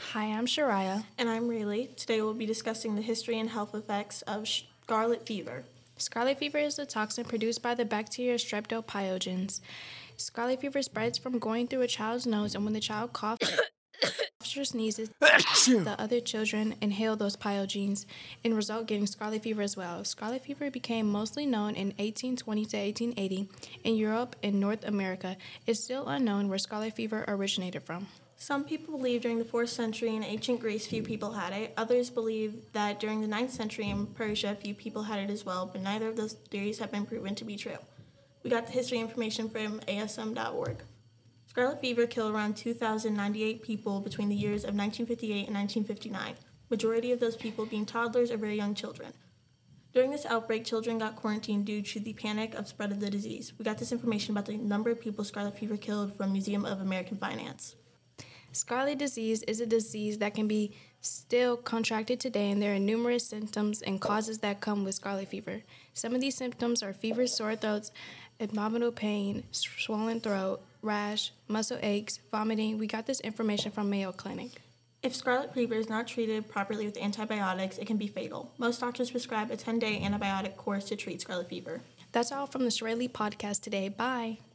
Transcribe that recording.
Hi, I'm Shariah. And I'm Rayleigh. Today we'll be discussing the history and health effects of scarlet fever. Scarlet fever is a toxin produced by the bacteria Streptopyogenes. Scarlet fever spreads from going through a child's nose, and when the child coughs or sneezes, the other children inhale those pyogenes and result getting scarlet fever as well. Scarlet fever became mostly known in 1820 to 1880 in Europe and North America. It's still unknown where scarlet fever originated from. Some people believe during the 4th century in ancient Greece few people had it. Others believe that during the 9th century in Persia few people had it as well, but neither of those theories have been proven to be true. We got the history information from ASM.org. Scarlet fever killed around 2,098 people between the years of 1958 and 1959, majority of those people being toddlers or very young children. During this outbreak, children got quarantined due to the panic of spread of the disease. We got this information about the number of people scarlet fever killed from Museum of American Finance. Scarlet disease is a disease that can be still contracted today, and there are numerous symptoms and causes that come with scarlet fever. Some of these symptoms are fever, sore throats, abdominal pain, swollen throat, rash, muscle aches, vomiting. We got this information from Mayo Clinic. If scarlet fever is not treated properly with antibiotics, it can be fatal. Most doctors prescribe a 10-day antibiotic course to treat scarlet fever. That's all from the Shirley podcast today. Bye.